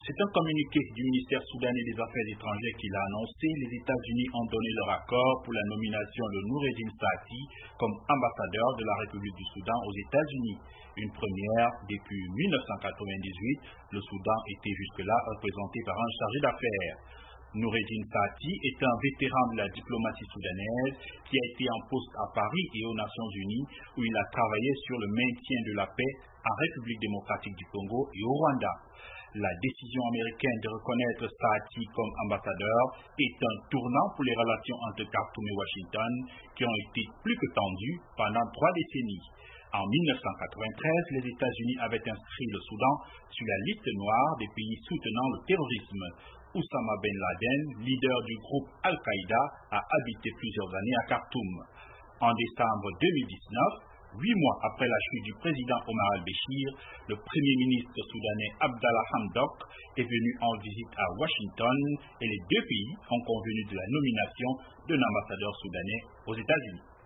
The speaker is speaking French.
C'est un communiqué du ministère soudanais des Affaires étrangères qui l'a annoncé. Les États-Unis ont donné leur accord pour la nomination de Noureddin Sati comme ambassadeur de la République du Soudan aux États-Unis. Une première depuis 1998, le Soudan était jusque-là représenté par un chargé d'affaires. Noureddin Sati est un vétéran de la diplomatie soudanaise qui a été en poste à Paris et aux Nations Unies où il a travaillé sur le maintien de la paix en République démocratique du Congo et au Rwanda. La décision américaine de reconnaître Sati comme ambassadeur est un tournant pour les relations entre Khartoum et Washington qui ont été plus que tendues pendant 3 décennies. En 1993, les États-Unis avaient inscrit le Soudan sur la liste noire des pays soutenant le terrorisme. Oussama Ben Laden, leader du groupe Al-Qaïda, a habité plusieurs années à Khartoum. En décembre 2019, 8 mois après la chute du président Omar al-Béchir, le premier ministre soudanais Abdallah Hamdok est venu en visite à Washington et les deux pays ont convenu de la nomination d'un ambassadeur soudanais aux États-Unis.